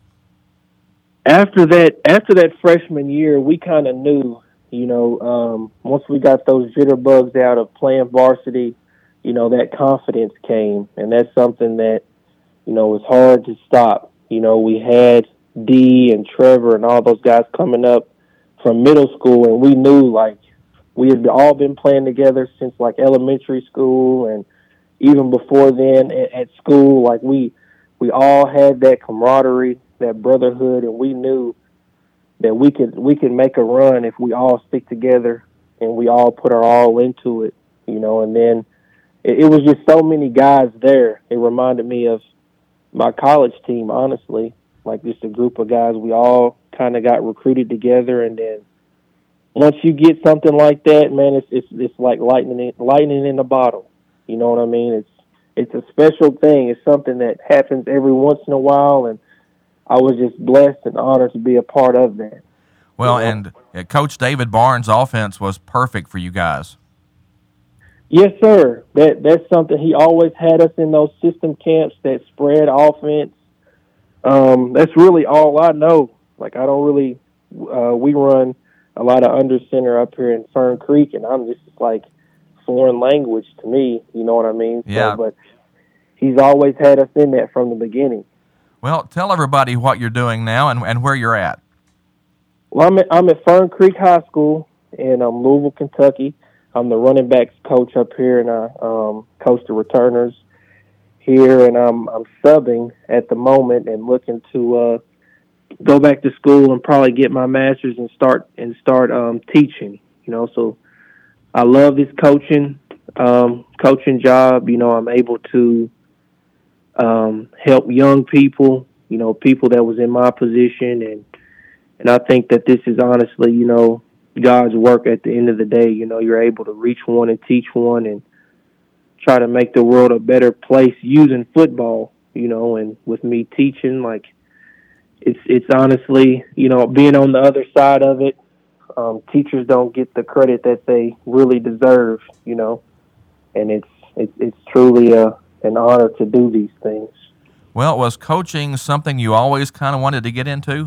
Speaker 21: After that, after that freshman year, we kind of knew, you know, um, once we got those jitterbugs out of playing varsity, you know, that confidence came, and that's something that, you know, was hard to stop. You know, we had Dee and Trevor and all those guys coming up from middle school, and we knew, like, we had all been playing together since, like, elementary school, and even before then at, at school, like, we we all had that camaraderie, that brotherhood, and we knew that we could we could make a run if we all stick together and we all put our all into it, you know. And then it, it was just so many guys there. It reminded me of my college team, honestly, like just a group of guys. We all kind of got recruited together, and then once you get something like that, man, it's it's it's like lightning in, lightning in a bottle. You know what I mean? It's it's a special thing. It's something that happens every once in a while, and I was just blessed and honored to be a part of that.
Speaker 3: Well, you know? and uh, Coach David Barnes' offense was perfect for you guys.
Speaker 21: Yes, sir. That that's something he always had us in those system camps, that spread offense. Um, that's really all I know. Like, I don't really uh, – we run a lot of under center up here in Fern Creek, and I'm just like foreign language to me, you know what I mean?
Speaker 3: Yeah.
Speaker 21: So, but he's always had us in that from the beginning.
Speaker 3: Well, tell everybody what you're doing now and, and where you're at.
Speaker 21: Well, I'm at, I'm at Fern Creek High School in um, Louisville, Kentucky. I'm the running backs coach up here, and I um, coach the returners here, and I'm I'm subbing at the moment and looking to uh, go back to school and probably get my master's and start and start um, teaching. You know, so I love this coaching um, coaching job. You know, I'm able to um, help young people. You know, people that was in my position, and and I think that this is honestly, you know, God's work at the end of the day. You know, you're able to reach one and teach one and try to make the world a better place using football, you know, and with me teaching, like, it's it's honestly, you know, being on the other side of it, um, teachers don't get the credit that they really deserve, you know, and it's it's, it's truly a, an honor to do these things.
Speaker 3: Well, was coaching something you always kind of wanted to get into?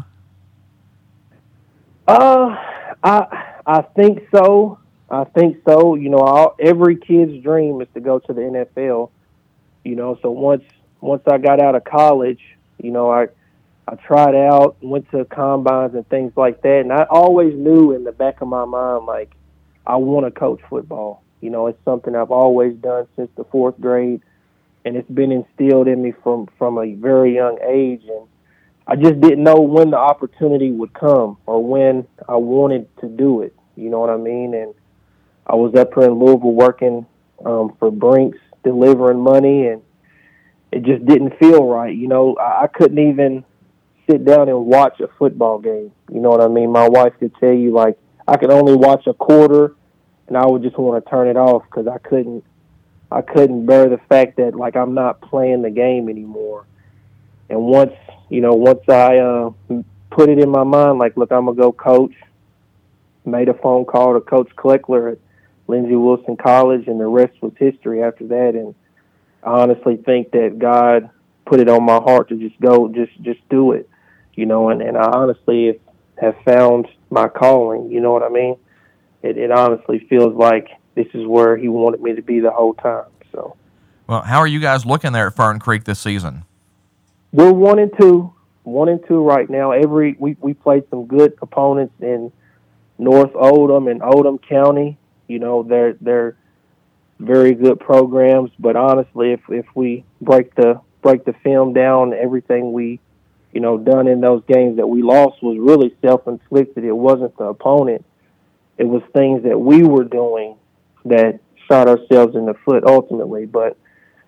Speaker 21: Uh, I I think so. I think so. You know, all, every kid's dream is to go to the N F L. You know, so once once I got out of college, you know, I I tried out, went to combines and things like that, and I always knew in the back of my mind, like, I want to coach football. You know, it's something I've always done since the fourth grade, and it's been instilled in me from from a very young age, and I just didn't know when the opportunity would come or when I wanted to do it. You know what I mean? And I was up here in Louisville working um, for Brinks, delivering money, and it just didn't feel right. You know, I, I couldn't even sit down and watch a football game. You know what I mean? My wife could tell you, like, I could only watch a quarter, and I would just want to turn it off because I couldn't, I couldn't bear the fact that, like, I'm not playing the game anymore. And once, you know, once I uh, put it in my mind, like, look, I'm going to go coach, made a phone call to Coach Kleckler at Lindsey Wilson College, and the rest was history after that. And I honestly think that God put it on my heart to just go, just just do it, you know, and, and I honestly have found my calling, you know what I mean? It, it honestly feels like this is where he wanted me to be the whole time. So,
Speaker 3: well, how are you guys looking there at Fern Creek this season?
Speaker 21: We're one and two. one and two right now. Every we we played some good opponents in North Oldham and Oldham County. You know, they're they're very good programs. But honestly, if if we break the break the film down, everything we you know done in those games that we lost was really self-inflicted. It wasn't the opponent. It was things that we were doing that shot ourselves in the foot ultimately. But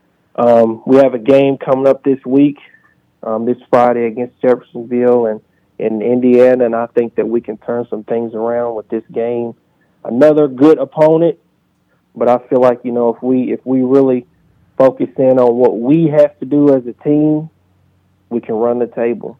Speaker 21: um, we have a game coming up this week, um, this Friday against Jeffersonville and in Indiana, and I think that we can turn some things around with this game. Another good opponent, but I feel like, you know, if we if we really focus in on what we have to do as a team, we can run the table.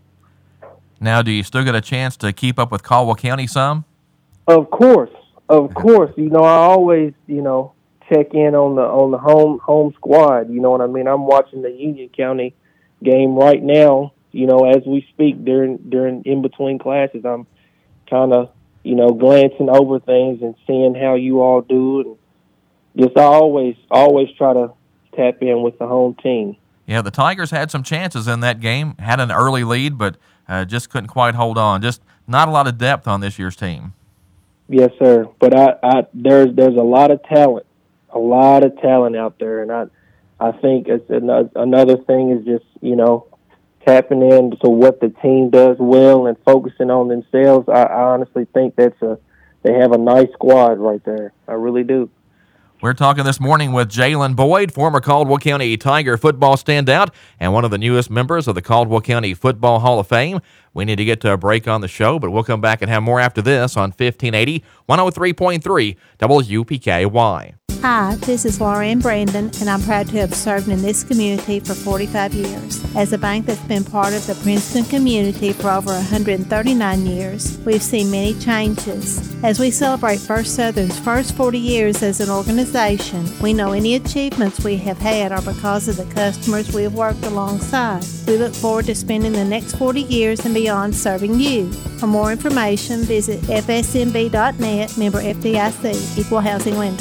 Speaker 3: Now, do you still get a chance to keep up with Caldwell County some?
Speaker 21: Of course, of course. You know, I always, you know, check in on the on the home home squad. You know what I mean? I'm watching the Union County game right now. You know, as we speak during during in between classes, I'm kind of you know glancing over things and seeing how you all do, and just I always always try to tap in with the home team.
Speaker 3: Yeah, the Tigers had some chances in that game, had an early lead, but uh, just couldn't quite hold on. Just not a lot of depth on this year's team.
Speaker 21: Yes, sir. But I, I there's there's a lot of talent, a lot of talent out there, and I I think it's another, another thing is just you know tapping into what the team does well and focusing on themselves. I, I honestly think that's a they have a nice squad right there. I really do.
Speaker 3: We're talking this morning with Jalen Boyd, former Caldwell County Tiger football standout and one of the newest members of the Caldwell County Football Hall of Fame. We need to get to a break on the show, but we'll come back and have more after this on fifteen eighty, one oh three point three W P K Y.
Speaker 1: Hi, this is Lauren Brandon, and I'm proud to have served in this community for forty-five years. As a bank that's been part of the Princeton community for over one hundred thirty-nine years, we've seen many changes. As we celebrate First Southern's first forty years as an organization, we know any achievements we have had are because of the customers we have worked alongside. We look forward to spending the next forty years and beyond serving you. For more information, visit F S M B dot net, member F D I C, equal housing lender.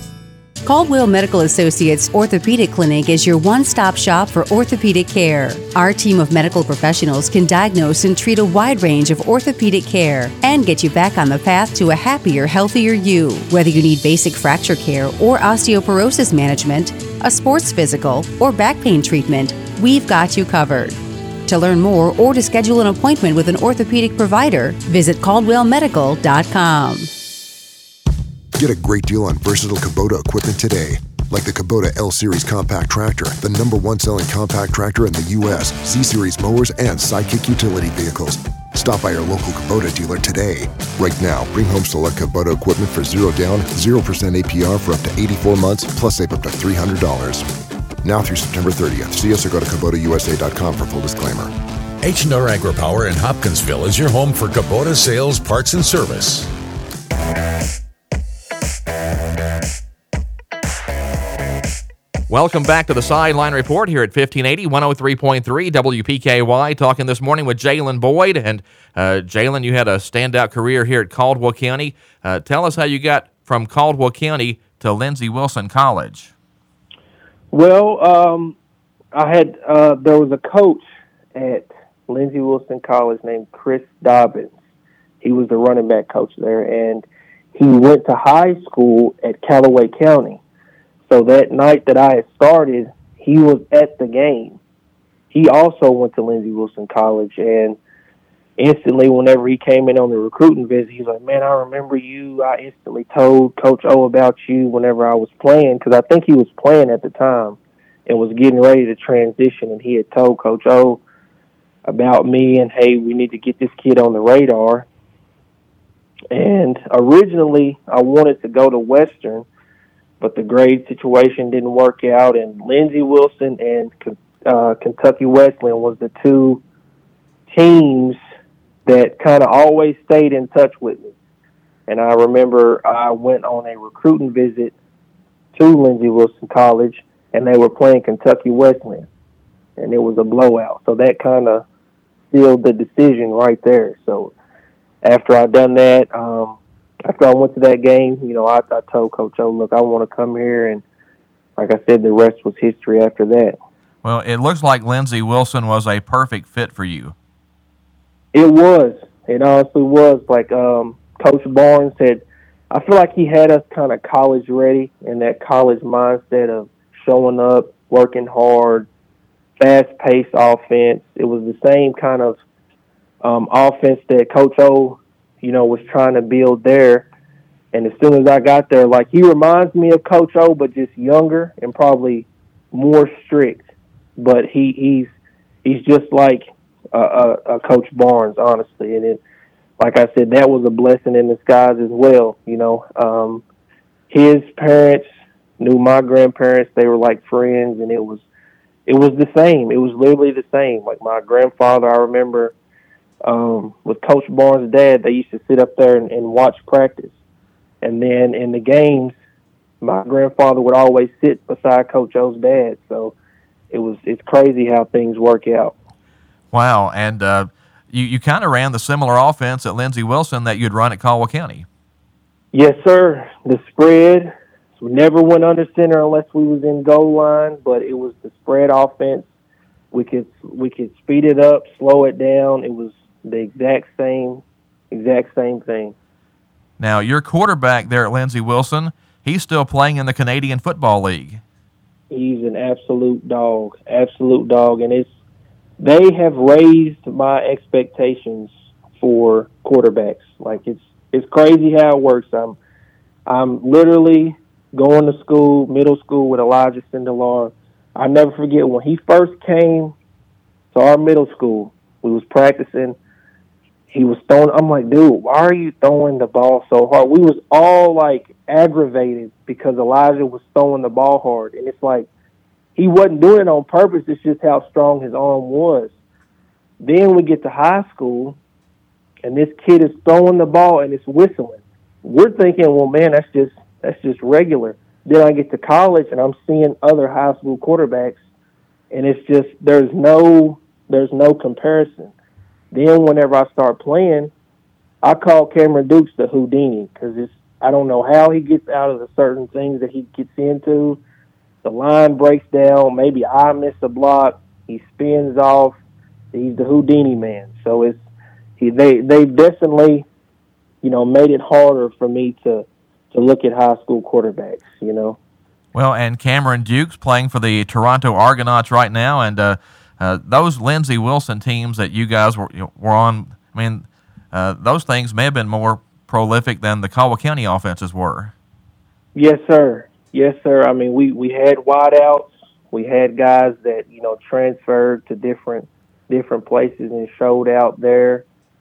Speaker 22: Caldwell Medical Associates Orthopedic Clinic is your one-stop shop for orthopedic care. Our team of medical professionals can diagnose and treat a wide range of orthopedic care and get you back on the path to a happier, healthier you. Whether you need basic fracture care or osteoporosis management, a sports physical, or back pain treatment, we've got you covered. To learn more or to schedule an appointment with an orthopedic provider, visit caldwell medical dot com.
Speaker 23: Get a great deal on versatile Kubota equipment today, like the Kubota L-Series compact tractor, the number one selling compact tractor in the U S, Z-Series mowers, and Sidekick utility vehicles. Stop by your local Kubota dealer today. Right now, bring home select Kubota equipment for zero down, zero percent A P R for up to eighty-four months, plus save up to three hundred dollars. Now through September thirtieth. See us or go to Kubota U S A dot com for full disclaimer.
Speaker 11: H and R AgriPower in Hopkinsville is your home for Kubota sales, parts, and service.
Speaker 3: Welcome back to the Sideline Report here at fifteen eighty, one oh three point three W P K Y. Talking this morning with Jalen Boyd. And uh, Jalen, you had a standout career here at Caldwell County. Uh, tell us how you got from Caldwell County to Lindsey Wilson College.
Speaker 21: Well, um, I had uh, there was a coach at Lindsey Wilson College named Chris Dobbins. He was the running back coach there, and he went to high school at Callaway County. So that night that I had started, he was at the game. He also went to Lindsey Wilson College, and instantly whenever he came in on the recruiting visit, he was like, man, I remember you. I instantly told Coach O about you whenever I was playing, because I think he was playing at the time and was getting ready to transition, and he had told Coach O about me and, hey, we need to get this kid on the radar. And originally I wanted to go to Western, but the grade situation didn't work out, and Lindsey Wilson and uh, Kentucky Wesleyan was the two teams that kind of always stayed in touch with me. And I remember I went on a recruiting visit to Lindsey Wilson College, and they were playing Kentucky Wesleyan, and it was a blowout. So that kind of sealed the decision right there. So after I done that, um, after I went to that game, you know, I, I told Coach O, look, I want to come here, and like I said, the rest was history after that.
Speaker 3: Well, it looks like Lindsey Wilson was a perfect fit for you.
Speaker 21: It was. It honestly was. Like um, Coach Barnes had, I feel like he had us kind of college ready in that college mindset of showing up, working hard, fast-paced offense. It was the same kind of um, offense that Coach O, you know, was trying to build there. And as soon as I got there, like, he reminds me of Coach O, but just younger and probably more strict. But he, he's he's just like a, a, a Coach Barnes, honestly. And it, like I said, that was a blessing in disguise as well. You know, um, his parents knew my grandparents; they were like friends, and it was it was the same. It was literally the same. Like my grandfather, I remember um, with Coach Barnes' dad, they used to sit up there and, and watch practice. And then in the games, my grandfather would always sit beside Coach O's dad. So it was it's crazy how things work out.
Speaker 3: Wow. And uh, you, you kind of ran the similar offense at Lindsey Wilson that you'd run at Caldwell County.
Speaker 21: Yes, sir. The spread. We never went under center unless we was in goal line, but it was the spread offense. We could we could speed it up, slow it down. It was the exact same, exact same thing.
Speaker 3: Now, your quarterback there at Lindsey Wilson, he's still playing in the Canadian Football League.
Speaker 21: He's an absolute dog, absolute dog, and it's they have raised my expectations for quarterbacks. Like it's it's crazy how it works. I'm I'm literally going to school, middle school with Elijah Sindelar. I never forget when he first came to our middle school. We was practicing. He was throwing. I'm like, dude, why are you throwing the ball so hard? We was all like aggravated because Elijah was throwing the ball hard, and it's like he wasn't doing it on purpose. It's just how strong his arm was. Then we get to high school, and this kid is throwing the ball and it's whistling. We're thinking, well, man, that's just that's just regular. Then I get to college, and I'm seeing other high school quarterbacks, and it's just there's no there's no comparison. Then whenever I start playing, I call Cameron Dukes the Houdini because it's I don't know how he gets out of the certain things that he gets into. The line breaks down. Maybe I miss a block. He spins off. He's the Houdini man. So it's he they they definitely, you know, made it harder for me to to look at high school quarterbacks. You know.
Speaker 3: Well, and Cameron Dukes playing for the Toronto Argonauts right now, and. Uh, Uh, those Lindsey Wilson teams that you guys were, were on, I mean, uh, those things may have been more prolific than the Caldwell County offenses were.
Speaker 21: Yes, sir. Yes, sir. I mean, we, we had wideouts. We had guys that, you know, transferred to different different places and showed out there.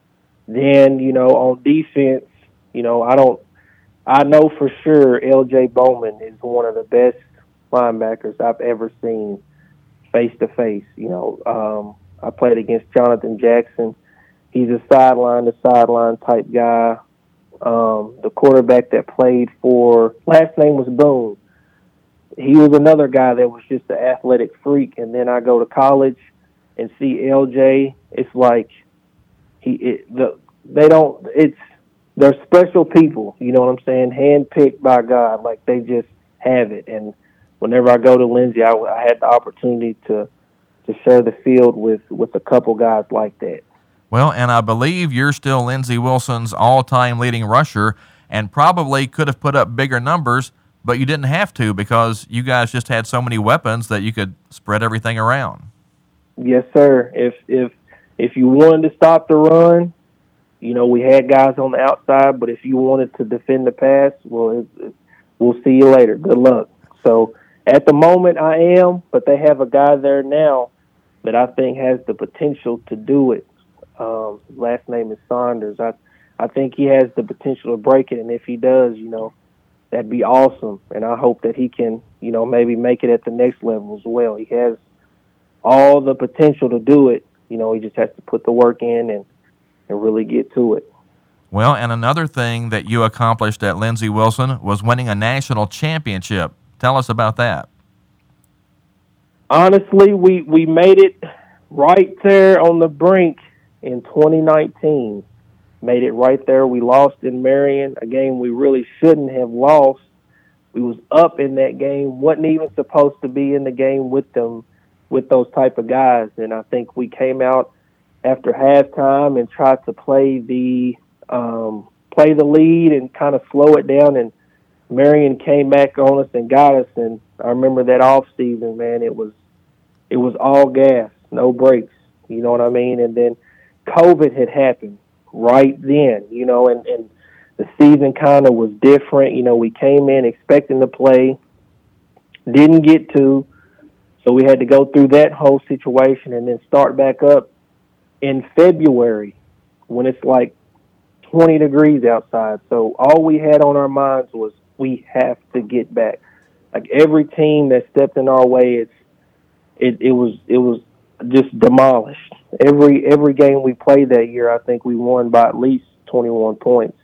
Speaker 21: Then, you know, on defense, you know, I don't, I know for sure L J Bowman is one of the best linebackers I've ever seen. Face to face, you know, um, I played against Jonathan Jackson. He's a sideline to sideline type guy. Um, the quarterback that played for last name was Boone. He was another guy that was just an athletic freak. And then I go to college and see L J. It's like he, it, the, they don't. It's they're special people. You know what I'm saying? Handpicked by God. Like they just have it. And whenever I go to Lindsey, I, I had the opportunity to to share the field with, with a couple guys like that.
Speaker 3: Well, and I believe you're still Lindsey Wilson's all-time leading rusher and probably could have put up bigger numbers, but you didn't have to because you guys just had so many weapons that you could spread everything around.
Speaker 21: Yes, sir. If if if you wanted to stop the run, you know, we had guys on the outside, but if you wanted to defend the pass, well, it, it, we'll see you later. Good luck. So at the moment, I am, but they have a guy there now that I think has the potential to do it. Um, his last name is Saunders. I, I think he has the potential to break it, and if he does, you know, that'd be awesome. And I hope that he can, you know, maybe make it at the next level as well. He has all the potential to do it. You know, he just has to put the work in and, and really get to it.
Speaker 3: Well, and another thing that you accomplished at Lindsey Wilson was winning a national championship. Tell us about that.
Speaker 21: Honestly, we, we made it right there on the brink in twenty nineteen. Made it right there. We lost in Marion, a game we really shouldn't have lost. We was up in that game, wasn't even supposed to be in the game with them, with those type of guys. And I think we came out after halftime and tried to play the um, play the lead and kind of slow it down. And Marion came back on us and got us. And I remember that off season, man. It was it was all gas, no brakes. You know what I mean? And then COVID had happened right then. You know, and, and the season kind of was different. You know, we came in expecting to play, didn't get to, so we had to go through that whole situation and then start back up in February when it's like twenty degrees outside. So all we had on our minds was we have to get back. Like every team that stepped in our way, it's it, it was it was just demolished. Every every game we played that year, I think we won by at least twenty-one points.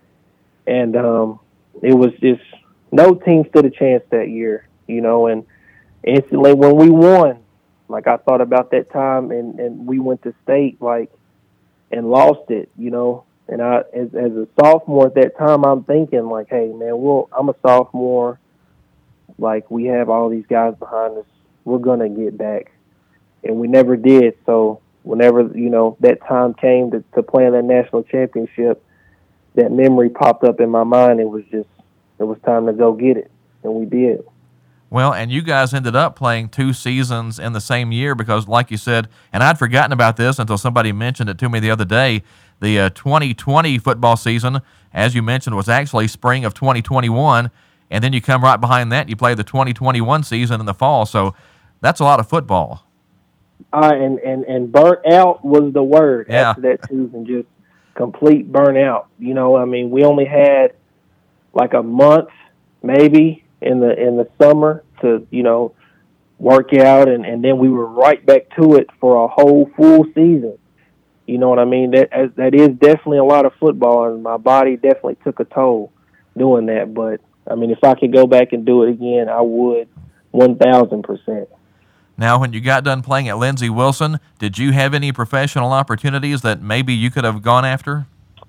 Speaker 21: And um, it was just no team stood a chance that year, you know. And instantly when we won, like I thought about that time, and, and we went to state, like, and lost it, you know. And I, as, as a sophomore at that time, I'm thinking like, hey man, we'll, I'm a sophomore. Like we have all these guys behind us. We're gonna get back, and we never did. So whenever you know that time came to, to play in that national championship, that memory popped up in my mind. It was just, it was time to go get it, and we did.
Speaker 3: Well, and you guys ended up playing two seasons in the same year because, like you said, and I'd forgotten about this until somebody mentioned it to me the other day, the uh, twenty twenty football season, as you mentioned, was actually spring of twenty twenty-one, and then you come right behind that and you play the twenty twenty-one season in the fall, so that's a lot of football.
Speaker 21: Uh, and, and, and burnt out was the word
Speaker 3: yeah.
Speaker 21: after that season, just complete burnout. You know, I mean, we only had like a month maybe in the in the summer to, you know, work out, and, and then we were right back to it for a whole full season. You know what I mean? That that is definitely a lot of football, and my body definitely took a toll doing that. But, I mean, if I could go back and do it again, I would one thousand percent.
Speaker 3: Now, when you got done playing at Lindsey Wilson, did you have any professional opportunities that maybe you could have gone after?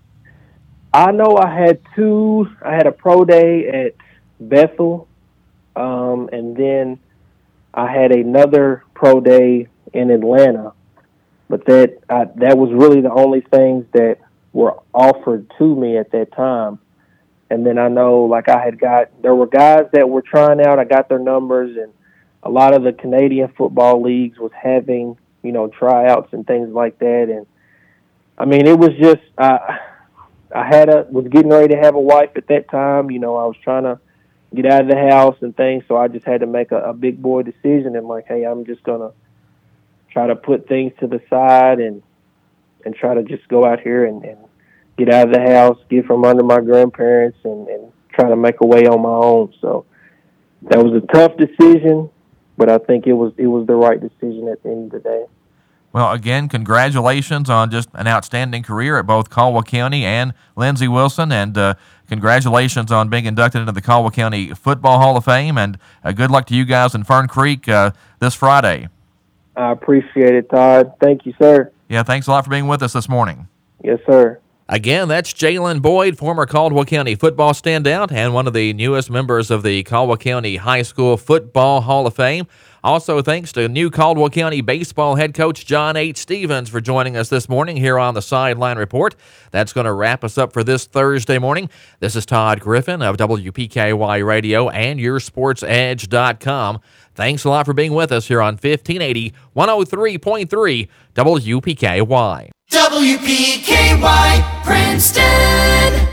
Speaker 21: I know I had two. I had a pro day at Bethel, um, and then I had another pro day in Atlanta. But that I, that was really the only things that were offered to me at that time. And then I know, like, I had got, there were guys that were trying out. I got their numbers, and a lot of the Canadian football leagues was having, you know, tryouts and things like that. And, I mean, it was just, uh, I had a, was getting ready to have a wife at that time. You know, I was trying to get out of the house and things, so I just had to make a, a big boy decision. And, like, hey, I'm just going to try to put things to the side and and try to just go out here and, and get out of the house, get from under my grandparents, and, and try to make a way on my own. So that was a tough decision, but I think it was it was the right decision at the end of the day.
Speaker 3: Well, again, congratulations on just an outstanding career at both Caldwell County and Lindsey Wilson, and uh, congratulations on being inducted into the Caldwell County Football Hall of Fame, and uh, good luck to you guys in Fern Creek uh, this Friday.
Speaker 21: I appreciate it, Todd. Thank you, sir.
Speaker 3: Yeah, thanks a lot for being with us this morning.
Speaker 21: Yes, sir.
Speaker 3: Again, that's Jalen Boyd, former Caldwell County football standout and one of the newest members of the Caldwell County High School Football Hall of Fame. Also, thanks to new Caldwell County baseball head coach John H. Stevens for joining us this morning here on the Sideline Report. That's going to wrap us up for this Thursday morning. This is Todd Griffin of W P K Y Radio and your sports edge dot com. Thanks a lot for being with us here on fifteen eighty, one oh three point three W P K Y.
Speaker 2: W P K Y Princeton.